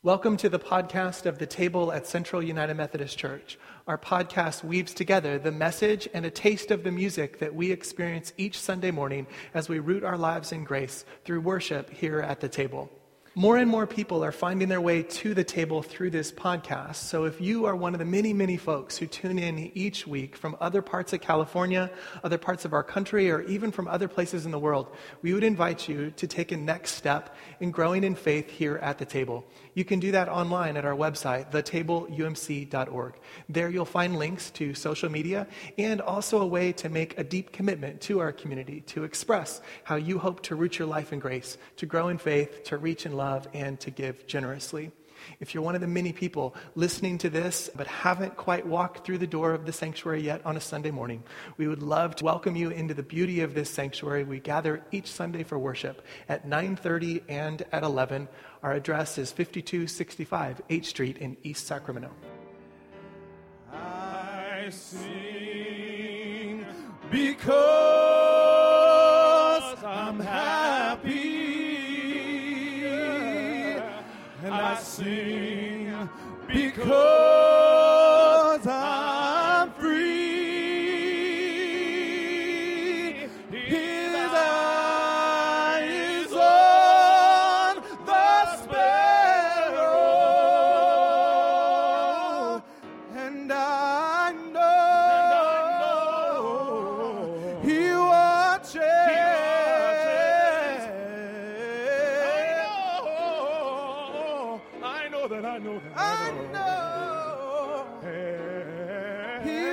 Welcome to the podcast of The Table at Central United Methodist Church. Our podcast weaves together the message and a taste of the music that we experience each Sunday morning as we root our lives in grace through worship here at The Table. More and more people are finding their way to the table through this podcast. So if you are one of the many, many folks who tune in each week from other parts of California, other parts of our country, or even from other places in the world, we would invite you to take a next step in growing in faith here at the table. You can do that online at our website, thetableumc.org. There you'll find links to social media and also a way to make a deep commitment to our community, to express how you hope to root your life in grace, to grow in faith, to reach in love, and to give generously. If you're one of the many people listening to this but haven't quite walked through the door of the sanctuary yet on a Sunday morning, we would love to welcome you into the beauty of this sanctuary. We gather each Sunday for worship at 9:30 and at 11. Our address is 5265 H Street in East Sacramento. I sing because I'm happy. And I sing because I'm free. His eye is on the sparrow, and I know He watches. I know He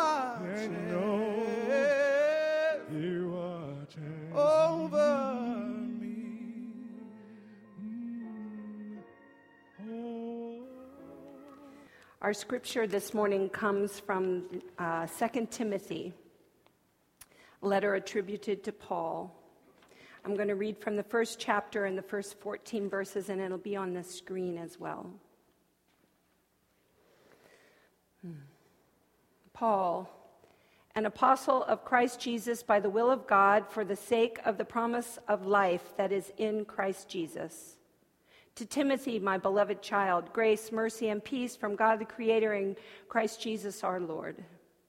watches over me. Our scripture this morning comes from 2 Timothy, a letter attributed to Paul. I'm going to read from the first chapter and the first 14 verses, and it'll be on the screen as well. Paul, an apostle of Christ Jesus by the will of God for the sake of the promise of life that is in Christ Jesus. To Timothy, my beloved child, grace, mercy, and peace from God the Creator and Christ Jesus our Lord.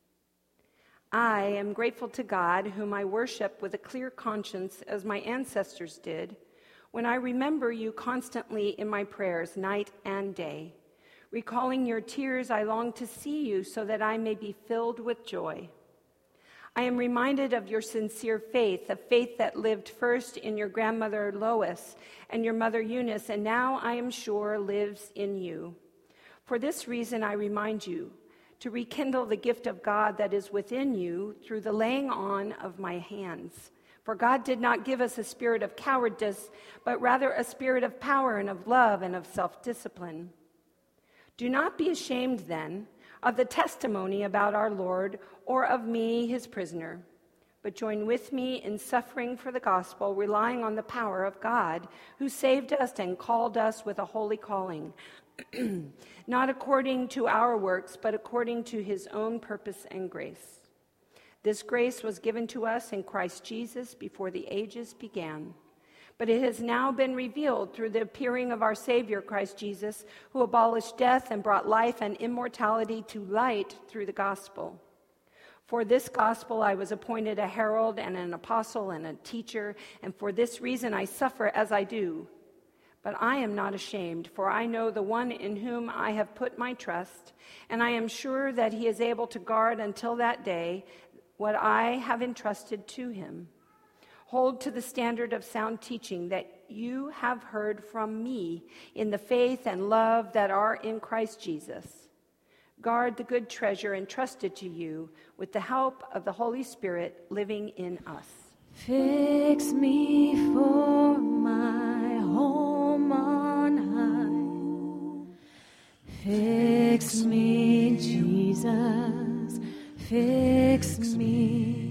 I am grateful to God, whom I worship with a clear conscience as my ancestors did, when I remember you constantly in my prayers night and day. Recalling your tears, I long to see you so that I may be filled with joy. I am reminded of your sincere faith, a faith that lived first in your grandmother Lois and your mother Eunice, and now I am sure lives in you. For this reason I remind you to rekindle the gift of God that is within you through the laying on of my hands. For God did not give us a spirit of cowardice, but rather a spirit of power and of love and of self-discipline. Do not be ashamed, then, of the testimony about our Lord or of me, his prisoner, but join with me in suffering for the gospel, relying on the power of God, who saved us and called us with a holy calling, not according to our works, but according to his own purpose and grace. This grace was given to us in Christ Jesus before the ages began. But it has now been revealed through the appearing of our Savior, Christ Jesus, who abolished death and brought life and immortality to light through the gospel. For this gospel I was appointed a herald and an apostle and a teacher, and for this reason I suffer as I do. But I am not ashamed, for I know the one in whom I have put my trust, and I am sure that he is able to guard until that day what I have entrusted to him. Hold to the standard of sound teaching that you have heard from me in the faith and love that are in Christ Jesus. Guard the good treasure entrusted to you with the help of the Holy Spirit living in us. Fix me for my home on high. Fix me, Jesus, fix me.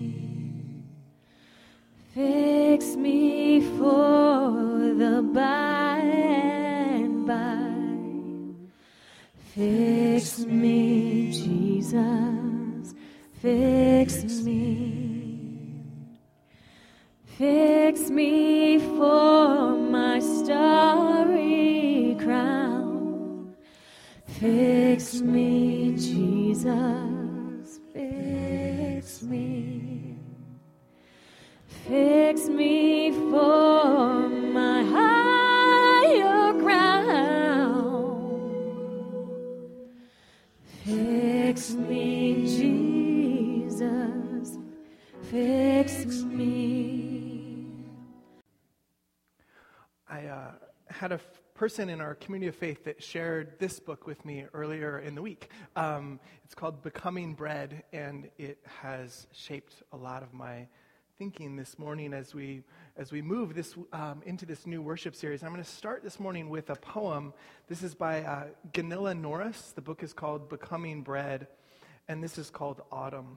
Fix me for the by and by. Fix me, Jesus, fix me. Fix me for my starry crown. Fix me, Jesus, fix me. Fix me for my higher ground. Fix me, Jesus, fix me. I had a person in our community of faith that shared this book with me earlier in the week. It's called Becoming Bread, and it has shaped a lot of my thinking this morning as we move this into this new worship series. I'm going to start this morning with a poem. This is by Gunilla Norris. The book is called Becoming Bread, and this is called Autumn.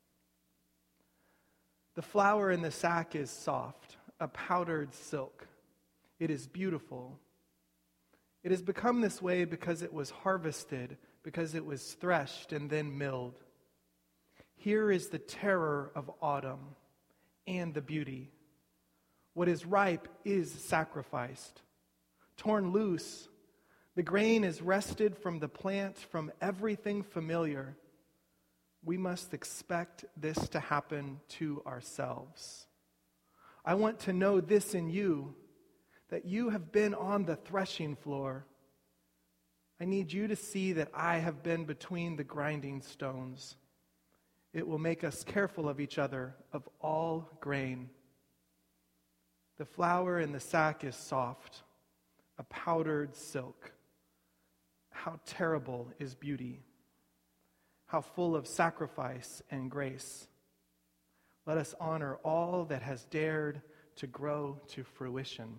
The flower in the sack is soft, a powdered silk. It is beautiful. It has become this way because it was harvested, because it was threshed and then milled. Here is the terror of autumn and the beauty. What is ripe is sacrificed. Torn loose, the grain is wrested from the plant, from everything familiar. We must expect this to happen to ourselves. I want to know this in you, that you have been on the threshing floor. I need you to see that I have been between the grinding stones. It will make us careful of each other, of all grain. The flour in the sack is soft, a powdered silk. How terrible is beauty. How full of sacrifice and grace. Let us honor all that has dared to grow to fruition.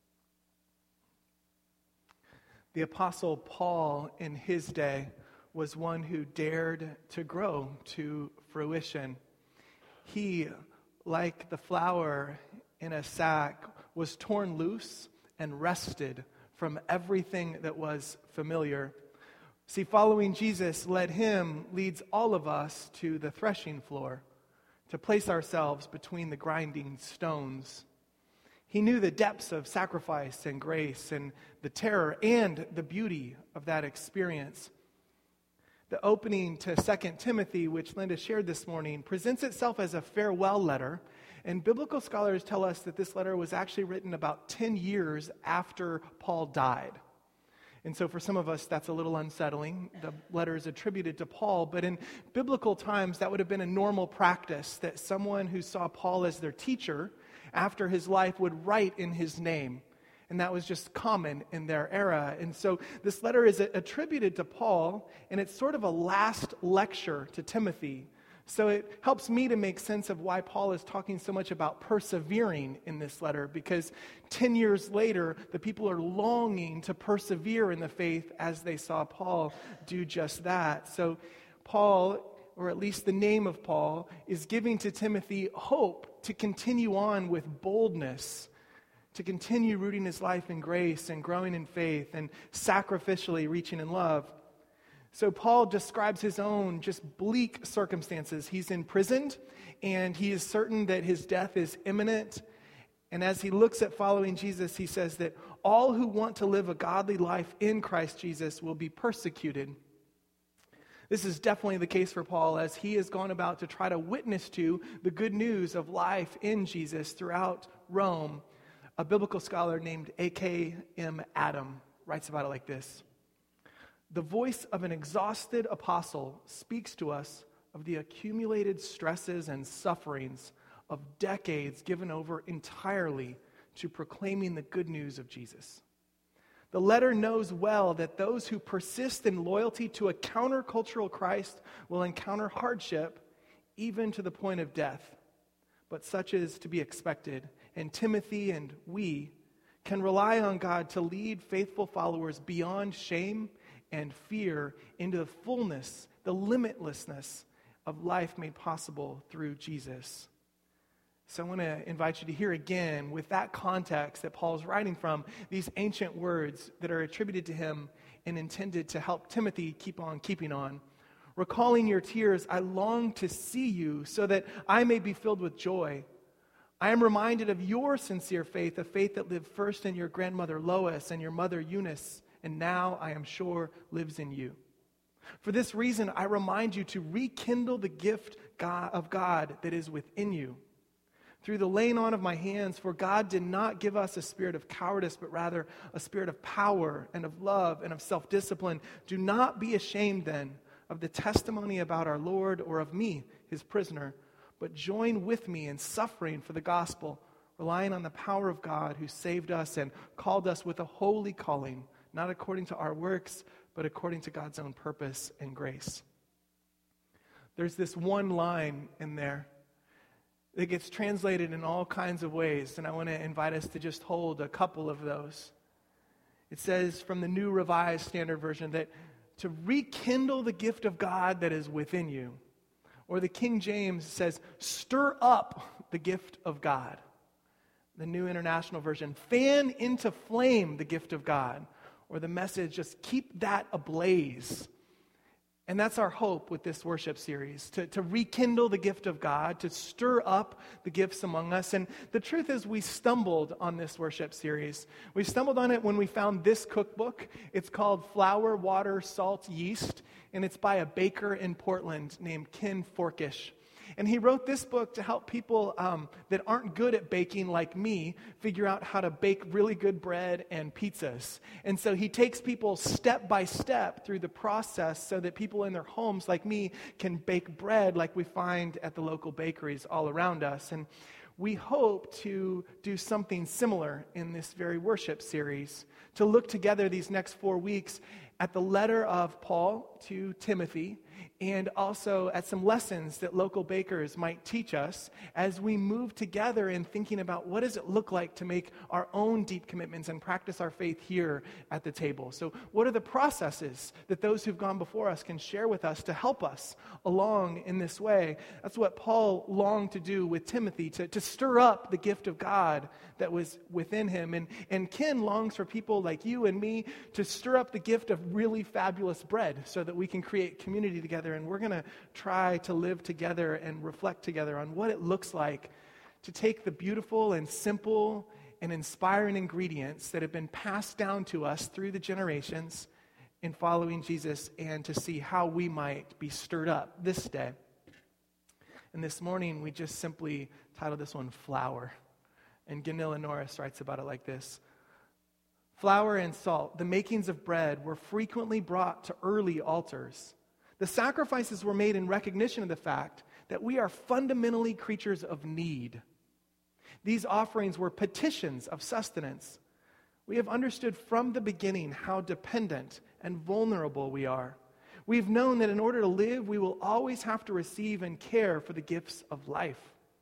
The Apostle Paul in his day was one who dared to grow to fruition. He, like the flower in a sack, was torn loose and wrested from everything that was familiar. See, following Jesus leads all of us to the threshing floor, to place ourselves between the grinding stones. He knew the depths of sacrifice and grace and the terror and the beauty of that experience. The opening to 2 Timothy, which Linda shared this morning, presents itself as a farewell letter. And biblical scholars tell us that this letter was actually written about 10 years after Paul died. And so for some of us, that's a little unsettling. The letter is attributed to Paul, but in biblical times, that would have been a normal practice, that someone who saw Paul as their teacher after his life would write in his name. And that was just common in their era. And so this letter is attributed to Paul, and it's sort of a last lecture to Timothy. So it helps me to make sense of why Paul is talking so much about persevering in this letter, because 10 years later, the people are longing to persevere in the faith as they saw Paul do just that. So Paul, or at least the name of Paul, is giving to Timothy hope to continue on with boldness, to continue rooting his life in grace and growing in faith and sacrificially reaching in love. So Paul describes his own just bleak circumstances. He's imprisoned, and he is certain that his death is imminent. And as he looks at following Jesus, he says that all who want to live a godly life in Christ Jesus will be persecuted. This is definitely the case for Paul as he has gone about to try to witness to the good news of life in Jesus throughout Rome. A biblical scholar named A.K.M. Adam writes about it like this. The voice of an exhausted apostle speaks to us of the accumulated stresses and sufferings of decades given over entirely to proclaiming the good news of Jesus. The letter knows well that those who persist in loyalty to a countercultural Christ will encounter hardship, even to the point of death. But such is to be expected, and Timothy and we can rely on God to lead faithful followers beyond shame and fear into the fullness, the limitlessness of life made possible through Jesus. So I want to invite you to hear again, with that context that Paul's writing from, these ancient words that are attributed to him and intended to help Timothy keep on keeping on. Recalling your tears, I long to see you so that I may be filled with joy. I am reminded of your sincere faith, a faith that lived first in your grandmother Lois and your mother Eunice and now I am sure lives in you. For this reason, I remind you to rekindle the gift of God that is within you through the laying on of my hands, for God did not give us a spirit of cowardice, but rather a spirit of power and of love and of self-discipline. Do not be ashamed then of the testimony about our Lord or of me, his prisoner, but join with me in suffering for the gospel, relying on the power of God who saved us and called us with a holy calling, not according to our works, but according to God's own purpose and grace. There's this one line in there that gets translated in all kinds of ways, and I want to invite us to just hold a couple of those. It says from the New Revised Standard Version that to rekindle the gift of God that is within you. Or the King James says, stir up the gift of God. The New International Version, fan into flame the gift of God. Or the Message, just keep that ablaze. And that's our hope with this worship series, to rekindle the gift of God, to stir up the gifts among us. And the truth is, we stumbled on this worship series. We stumbled on it when we found this cookbook. It's called Flour, Water, Salt, Yeast, and it's by a baker in Portland named Ken Forkish. And he wrote this book to help people that aren't good at baking like me figure out how to bake really good bread and pizzas. And so he takes people step by step through the process so that people in their homes like me can bake bread like we find at the local bakeries all around us. And we hope to do something similar in this very worship series, to look together these next 4 weeks at the letter of Paul to Timothy, and also at some lessons that local bakers might teach us as we move together in thinking about what does it look like to make our own deep commitments and practice our faith here at the table. So what are the processes that those who've gone before us can share with us to help us along in this way? That's what Paul longed to do with Timothy, to stir up the gift of God that was within him. And Ken longs for people like you and me to stir up the gift of really fabulous bread so that we can create community together. And we're going to try to live together and reflect together on what it looks like to take the beautiful and simple and inspiring ingredients that have been passed down to us through the generations in following Jesus, and to see how we might be stirred up this day. And this morning, we just simply titled this one Flour. And Gunilla Norris writes about it like this: flour and salt, the makings of bread, were frequently brought to early altars. The sacrifices were made in recognition of the fact that we are fundamentally creatures of need. These offerings were petitions of sustenance. We have understood from the beginning how dependent and vulnerable we are. We've known that in order to live, we will always have to receive and care for the gifts of life.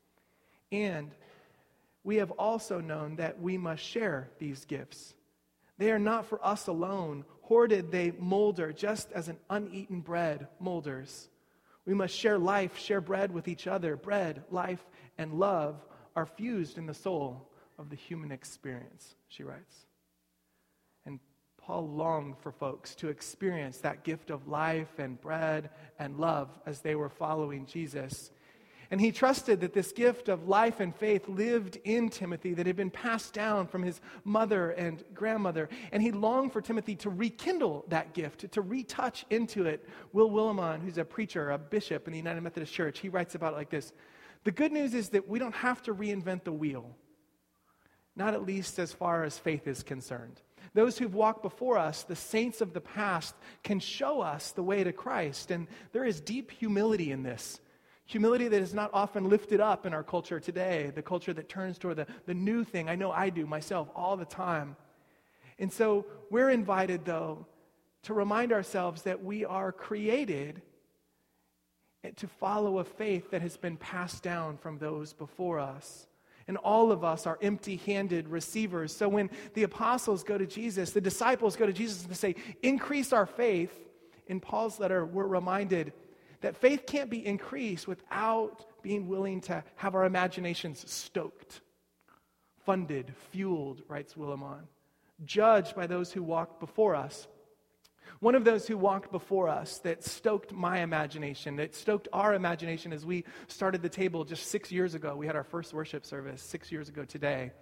And we have also known that we must share these gifts. They are not for us alone. Hoarded, they molder just as an uneaten bread molders. We must share life, share bread with each other. Bread, life, and love are fused in the soul of the human experience, she writes. And Paul longed for folks to experience that gift of life and bread and love as they were following Jesus. And he trusted that this gift of life and faith lived in Timothy, that had been passed down from his mother and grandmother. And he longed for Timothy to rekindle that gift, to retouch into it. Will Willimon, who's a preacher, a bishop in the United Methodist Church, he writes about it like this: the good news is that we don't have to reinvent the wheel, not at least as far as faith is concerned. Those who've walked before us, the saints of the past, can show us the way to Christ. And there is deep humility in this. Humility that is not often lifted up in our culture today, the culture that turns toward the new thing. I know I do myself all the time. And so we're invited, though, to remind ourselves that we are created to follow a faith that has been passed down from those before us. And all of us are empty-handed receivers. So when the apostles go to Jesus, the disciples go to Jesus and say, increase our faith, in Paul's letter, we're reminded that faith can't be increased without being willing to have our imaginations stoked, funded, fueled, writes Willimon, judged by those who walked before us. One of those who walked before us that stoked my imagination, that stoked our imagination as we started the table just 6 years ago. We had our first worship service 6 years ago today.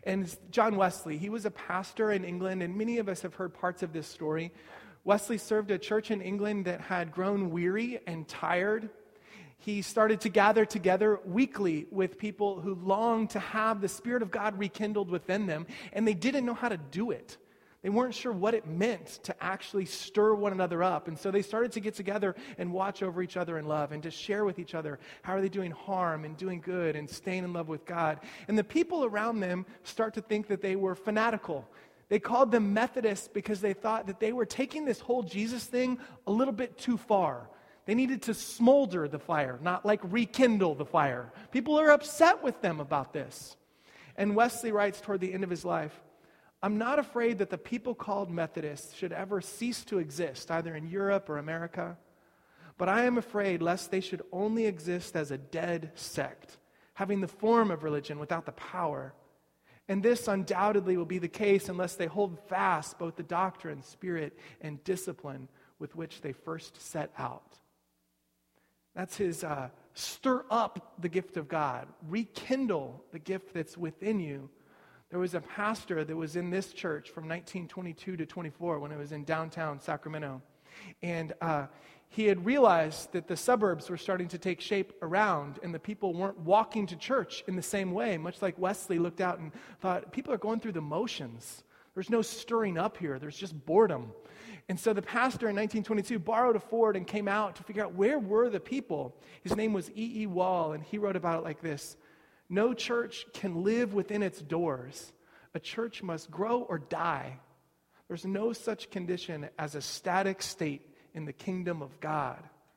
And John Wesley, he was a pastor in England, and many of us have heard parts of this story. Wesley served a church in England that had grown weary and tired. He started to gather together weekly with people who longed to have the Spirit of God rekindled within them, and they didn't know how to do it. They weren't sure what it meant to actually stir one another up. And so they started to get together and watch over each other in love and to share with each other how are they doing harm and doing good and staying in love with God. And the people around them start to think that they were fanatical. They called them Methodists because they thought that they were taking this whole Jesus thing a little bit too far. They needed to smolder the fire, not like rekindle the fire. People are upset with them about this. And Wesley writes toward the end of his life, I'm not afraid that the people called Methodists should ever cease to exist, either in Europe or America, but I am afraid lest they should only exist as a dead sect, having the form of religion without the power. And this undoubtedly will be the case unless they hold fast both the doctrine, spirit, and discipline with which they first set out. That's his stir up the gift of God, rekindle the gift that's within you. There was a pastor that was in this church from 1922 to 24 when it was in downtown Sacramento. And he had realized that the suburbs were starting to take shape around and the people weren't walking to church in the same way, much like Wesley looked out and thought, people are going through the motions. There's no stirring up here. There's just boredom. And so the pastor in 1922 borrowed a Ford and came out to figure out where were the people. His name was E.E. Wall, and he wrote about it like this. No church can live within its doors. A church must grow or die. There's no such condition as a static state in the kingdom of God.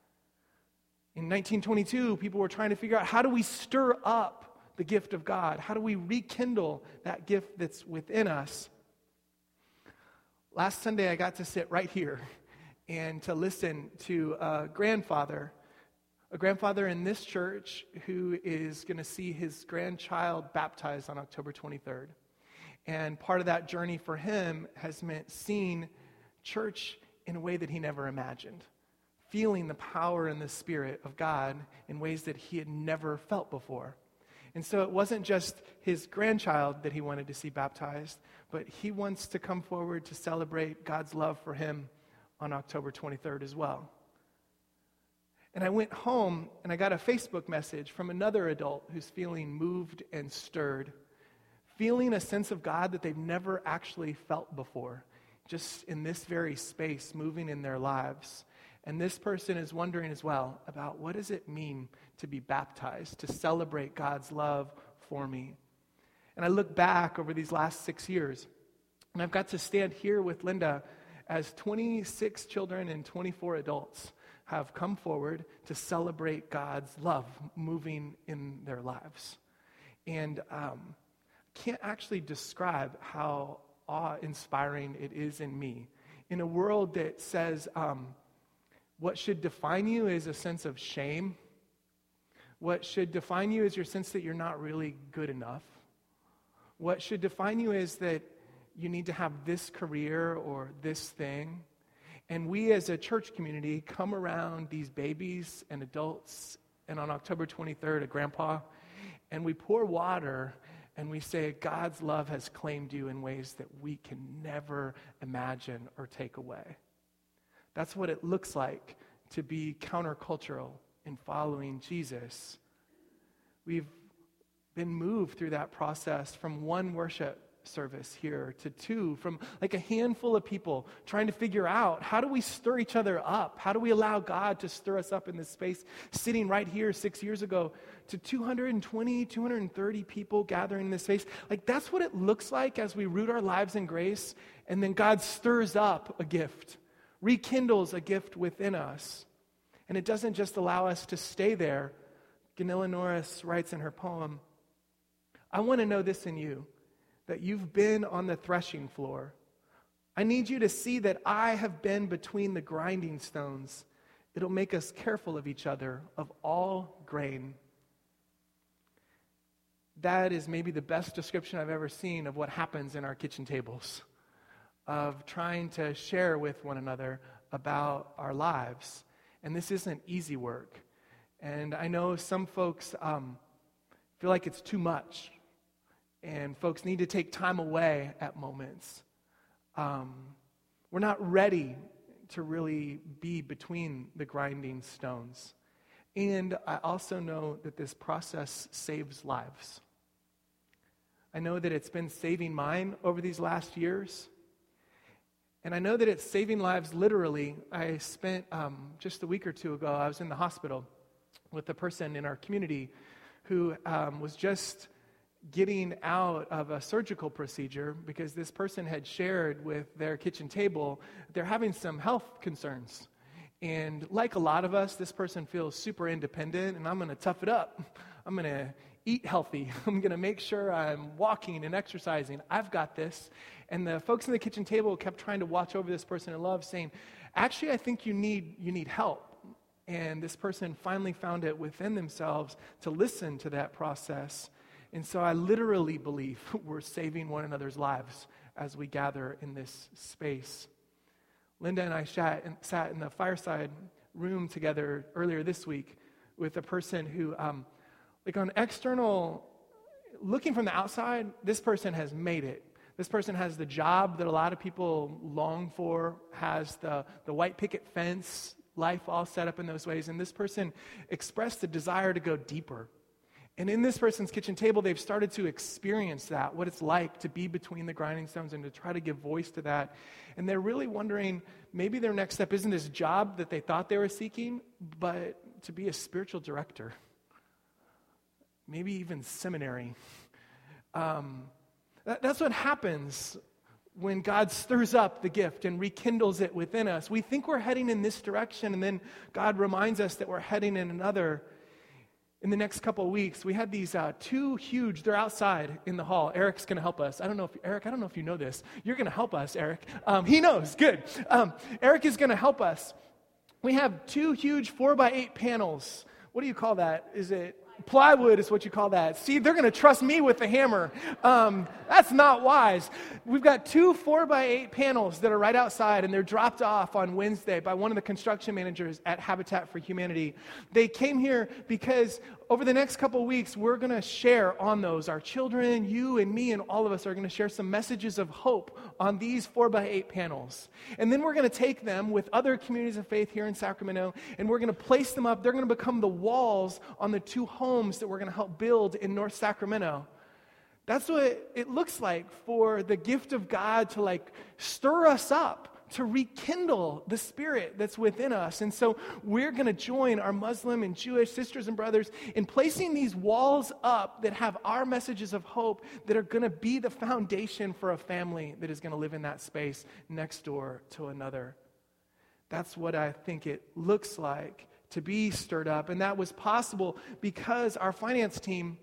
In 1922, people were trying to figure out how do we stir up the gift of God? How do we rekindle that gift that's within us? Last Sunday, I got to sit right here and to listen to a grandfather in this church who is going to see his grandchild baptized on October 23rd. And part of that journey for him has meant seeing church in a way that he never imagined, feeling the power and the Spirit of God in ways that he had never felt before. And so it wasn't just his grandchild that he wanted to see baptized, but he wants to come forward to celebrate God's love for him on October 23rd as well. And I went home and I got a Facebook message from another adult who's feeling moved and stirred, feeling a sense of God that they've never actually felt before, just in this very space, moving in their lives. And this person is wondering as well about what does it mean to be baptized, to celebrate God's love for me. And I look back over these last 6 years, and I've got to stand here with Linda as 26 children and 24 adults have come forward to celebrate God's love moving in their lives. And can't actually describe how awe-inspiring it is in me. In a world that says what should define you is a sense of shame. What should define you is your sense that you're not really good enough. What should define you is that you need to have this career or this thing. And we as a church community come around these babies and adults, and on October 23rd, a grandpa, and we pour water and we say, God's love has claimed you in ways that we can never imagine or take away. That's what it looks like to be countercultural in following Jesus. We've been moved through that process from one worship service here to two, from like a handful of people trying to figure out how do we stir each other up? How do we allow God to stir us up in this space? Sitting right here 6 years ago to 220, 230 people gathering in this space. Like that's what it looks like as we root our lives in grace, and then God stirs up a gift, rekindles a gift within us. And it doesn't just allow us to stay there. Ganilla Norris writes in her poem, I want to know this in you, that you've been on the threshing floor. I need you to see that I have been between the grinding stones. It'll make us careful of each other, of all grain. That is maybe the best description I've ever seen of what happens in our kitchen tables, of trying to share with one another about our lives. And this isn't easy work. And I know some folks feel like it's too much. and folks need to take time away at moments. We're not ready to really be between the grinding stones. And I also know that this process saves lives. I know that it's been saving mine over these last years. And I know that it's saving lives literally. I spent just a week or two ago, I was in the hospital with a person in our community who was just getting out of a surgical procedure because this person had shared with their kitchen table they're having some health concerns. And like a lot of us, this person feels super independent, and I'm going to tough it up. I'm going to eat healthy. I'm going to make sure I'm walking and exercising. I've got this. And the folks in the kitchen table kept trying to watch over this person in love, saying, actually, I think you need help. And this person finally found it within themselves to listen to that process. And so I literally believe we're saving one another's lives as we gather in this space. Linda and I sat in the fireside room together earlier this week with a person who, like on external, looking from the outside, this person has made it. This person has the job that a lot of people long for, has the white picket fence, life all set up in those ways. And this person expressed the desire to go deeper. And in this person's kitchen table, they've started to experience that, what it's like to be between the grinding stones and to try to give voice to that. And they're really wondering, maybe their next step isn't this job that they thought they were seeking, but to be a spiritual director. Maybe even seminary. That's what happens when God stirs up the gift and rekindles it within us. We think we're heading in this direction, and then God reminds us that we're heading in another. In the next couple of weeks, we had these two huge, they're outside in the hall. Eric's going to help us. Eric, I don't know if you know this. You're going to help us, Eric. He knows, good. Eric is going to help us. We have two huge 4x8 panels. What do you call that? Is it plywood is what you call that. See, they're going to trust me with the hammer. That's not wise. We've got two 4x8 panels that are right outside, and they're dropped off on Wednesday by one of the construction managers at Habitat for Humanity. They came here because over the next couple of weeks, we're going to share on those. Our children, you and me and all of us are going to share some messages of hope on these 4x8 panels. And then we're going to take them with other communities of faith here in Sacramento, and we're going to place them up. They're going to become the walls on the two homes that we're going to help build in North Sacramento. That's what it looks like for the gift of God to stir us up, to rekindle the spirit that's within us. And so we're going to join our Muslim and Jewish sisters and brothers in placing these walls up that have our messages of hope that are going to be the foundation for a family that is going to live in that space next door to another. That's what I think it looks like to be stirred up. And that was possible because our finance team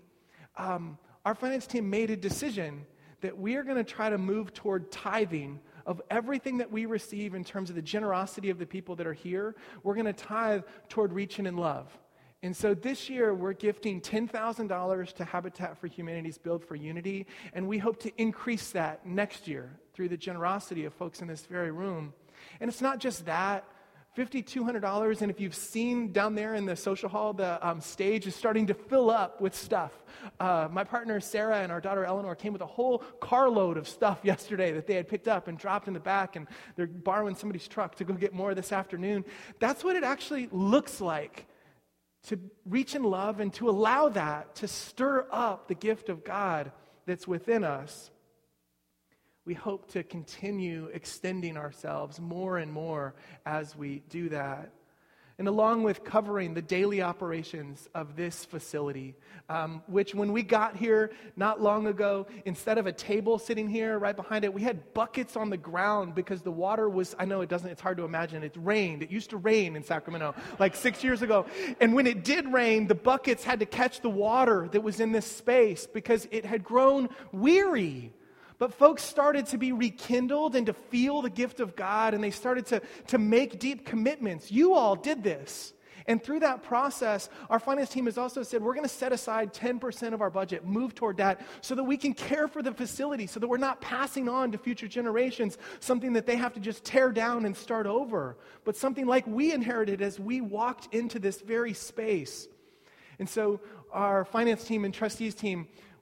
made a decision that we are going to try to move toward tithing of everything that we receive in terms of the generosity of the people that are here. We're going to tithe toward reaching in love. And so this year, we're gifting $10,000 to Habitat for Humanity's Build for Unity, and we hope to increase that next year through the generosity of folks in this very room. And it's not just that. $5,200, and if you've seen down there in the social hall, the stage is starting to fill up with stuff. My partner Sarah and our daughter Eleanor came with a whole carload of stuff yesterday that they had picked up and dropped in the back, and they're borrowing somebody's truck to go get more this afternoon. That's what it actually looks like to reach in love and to allow that to stir up the gift of God that's within us. We hope to continue extending ourselves more and more as we do that. And along with covering the daily operations of this facility, which when we got here not long ago, instead of a table sitting here right behind it, we had buckets on the ground because the water was, it's hard to imagine, it rained. It used to rain in Sacramento like 6 years ago. And when it did rain, the buckets had to catch the water that was in this space because it had grown weary. But folks started to be rekindled and to feel the gift of God, and they started to make deep commitments. You all did this. And through that process, our finance team has also said, we're going to set aside 10% of our budget, move toward that, so that we can care for the facility, so that we're not passing on to future generations something that they have to just tear down and start over, but something like we inherited as we walked into this very space. And so our finance team and trustees team,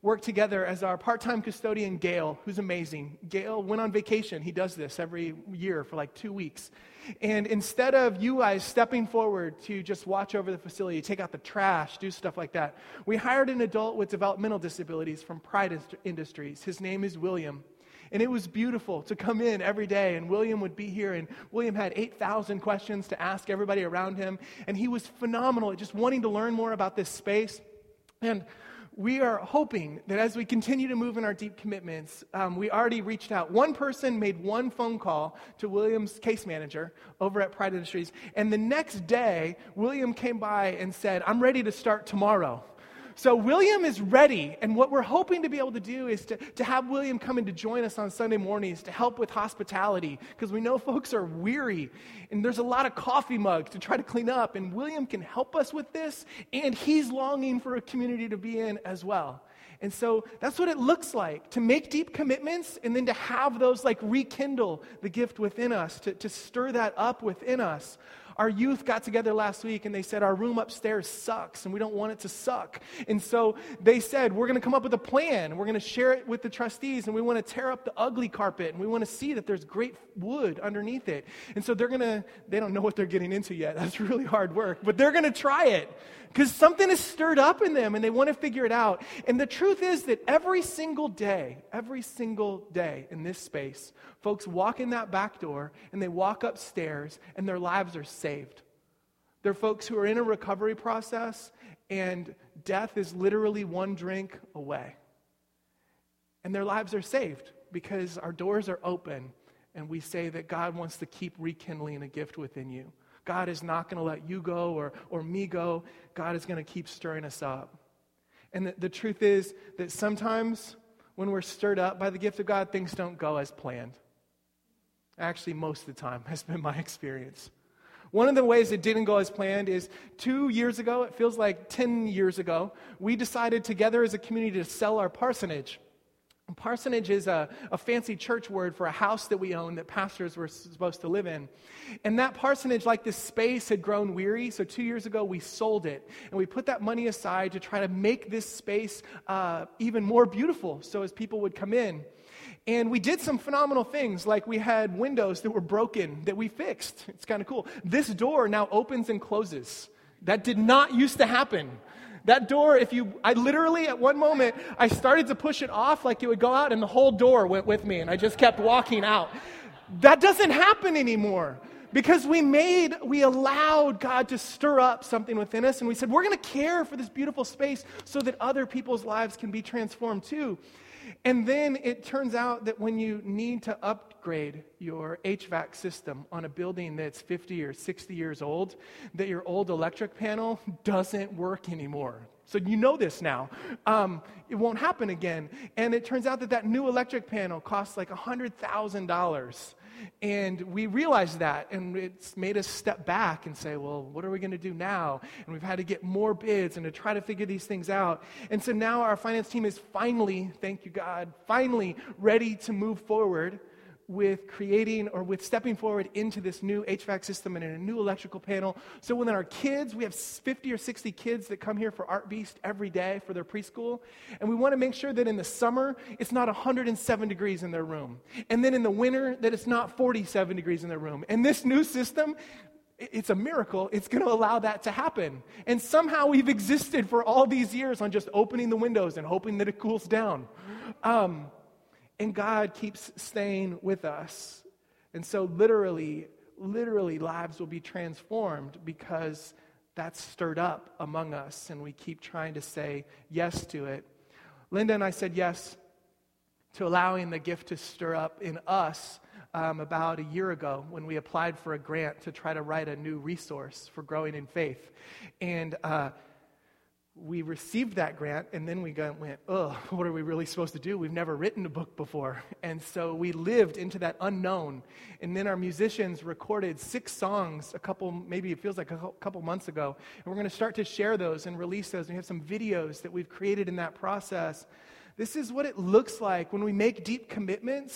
work together as our part-time custodian, Gail, who's amazing. Gail went on vacation. He does this every year for like 2 weeks. And instead of you guys stepping forward to just watch over the facility, take out the trash, do stuff like that, we hired an adult with developmental disabilities from Pride Industries. His name is William. And it was beautiful to come in every day, and William would be here, and William had 8,000 questions to ask everybody around him, and he was phenomenal at just wanting to learn more about this space. And we are hoping that as we continue to move in our deep commitments, we already reached out. One person made one phone call to William's case manager over at Pride Industries, and the next day, William came by and said, "I'm ready to start tomorrow." So William is ready, and what we're hoping to be able to do is to have William come in to join us on Sunday mornings to help with hospitality, because we know folks are weary, and there's a lot of coffee mugs to try to clean up, and William can help us with this, and he's longing for a community to be in as well. And so that's what it looks like, to make deep commitments and then to have those like rekindle the gift within us, to stir that up within us. Our youth got together last week and they said, our room upstairs sucks and we don't want it to suck. And so they said, we're going to come up with a plan. We're going to share it with the trustees, and we want to tear up the ugly carpet, and we want to see that there's great wood underneath it. And so they don't know what they're getting into yet. That's really hard work, but they're going to try it because something is stirred up in them and they want to figure it out. And the truth is that every single day in this space, folks walk in that back door and they walk upstairs and their lives are saved. They're folks who are in a recovery process and death is literally one drink away. And their lives are saved because our doors are open and we say that God wants to keep rekindling a gift within you. God is not going to let you go or me go. God is going to keep stirring us up. And the truth is that sometimes when we're stirred up by the gift of God, things don't go as planned. Actually, most of the time has been my experience. One of the ways it didn't go as planned is 2 years ago, it feels like 10 years ago, we decided together as a community to sell our parsonage. Parsonage is a fancy church word for a house that we own that pastors were supposed to live in. And that parsonage, like this space, had grown weary. So 2 years ago, we sold it. And we put that money aside to try to make this space even more beautiful so as people would come in. And we did some phenomenal things, like we had windows that were broken that we fixed. It's kind of cool. This door now opens and closes. That did not used to happen. That door, I literally, at one moment, I started to push it off like it would go out, and the whole door went with me, and I just kept walking out. That doesn't happen anymore because we allowed God to stir up something within us, and we said, we're going to care for this beautiful space so that other people's lives can be transformed too. And then it turns out that when you need to upgrade your HVAC system on a building that's 50 or 60 years old, that your old electric panel doesn't work anymore. So you know this now. It won't happen again. And it turns out that new electric panel costs like $100,000. And we realized that, and it's made us step back and say, well, what are we going to do now? And we've had to get more bids and to try to figure these things out. And so now our finance team is finally, thank you God, finally ready to move forward with creating or with stepping forward into this new HVAC system and in a new electrical panel. So when our kids, we have 50 or 60 kids that come here for Art Beast every day for their preschool. And we want to make sure that in the summer, it's not 107 degrees in their room. And then in the winter, that it's not 47 degrees in their room. And this new system, it's a miracle. It's going to allow that to happen. And somehow we've existed for all these years on just opening the windows and hoping that it cools down. And God keeps staying with us. And so literally lives will be transformed because that's stirred up among us and we keep trying to say yes to it. Linda and I said yes to allowing the gift to stir up in us about a year ago when we applied for a grant to try to write a new resource for growing in faith. And we received that grant, and then we went, what are we really supposed to do? We've never written a book before. And so we lived into that unknown. And then our musicians recorded 6 songs maybe it feels like a couple months ago. And we're going to start to share those and release those. And we have some videos that we've created in that process. This is what it looks like when we make deep commitments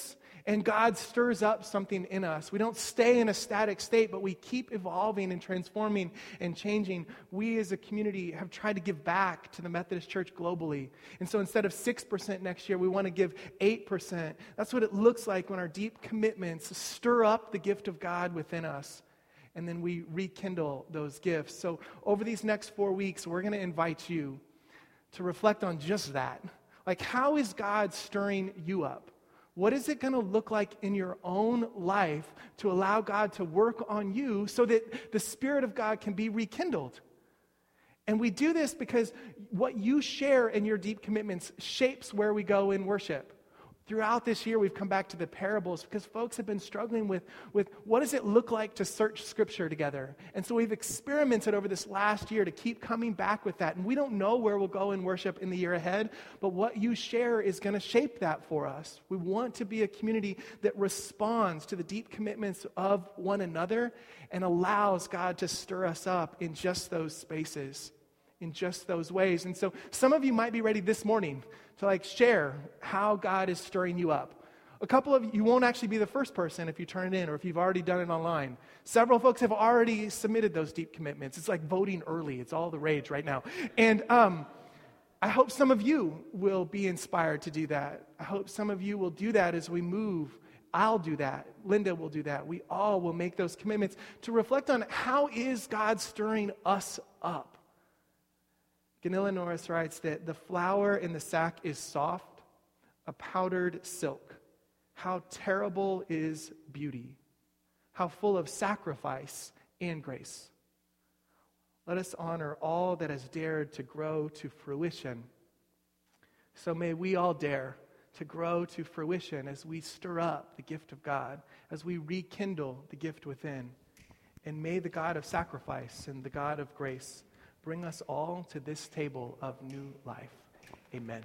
And God stirs up something in us. We don't stay in a static state, but we keep evolving and transforming and changing. We as a community have tried to give back to the Methodist Church globally. And so instead of 6% next year, we want to give 8%. That's what it looks like when our deep commitments stir up the gift of God within us. And then we rekindle those gifts. So over these next 4 weeks, we're going to invite you to reflect on just that. Like, how is God stirring you up? What is it going to look like in your own life to allow God to work on you so that the Spirit of God can be rekindled? And we do this because what you share in your deep commitments shapes where we go in worship. Throughout this year, we've come back to the parables because folks have been struggling with what does it look like to search Scripture together. And so we've experimented over this last year to keep coming back with that. And we don't know where we'll go in worship in the year ahead, but what you share is going to shape that for us. We want to be a community that responds to the deep commitments of one another and allows God to stir us up in just those spaces, in just those ways. And so some of you might be ready this morning to share how God is stirring you up. A couple of you won't actually be the first person if you turn it in or if you've already done it online. Several folks have already submitted those deep commitments. It's like voting early. It's all the rage right now. And I hope some of you will be inspired to do that. I hope some of you will do that as we move. I'll do that. Linda will do that. We all will make those commitments to reflect on how is God stirring us up. Ganilla Norris writes that the flour in the sack is soft, a powdered silk. How terrible is beauty. How full of sacrifice and grace. Let us honor all that has dared to grow to fruition. So may we all dare to grow to fruition as we stir up the gift of God, as we rekindle the gift within. And may the God of sacrifice and the God of grace bring us all to this table of new life. Amen.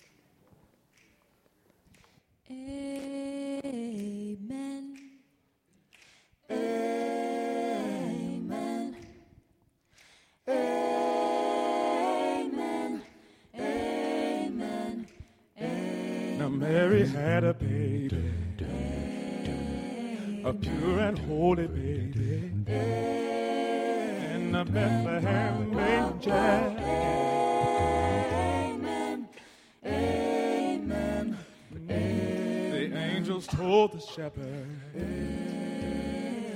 Amen. Amen. Amen. Amen. Amen. Now Mary had a baby, a pure and holy baby, in the Bethlehem manger. Amen. Amen. The angels told the shepherd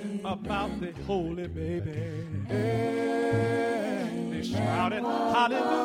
about the holy baby. They shouted, hallelujah.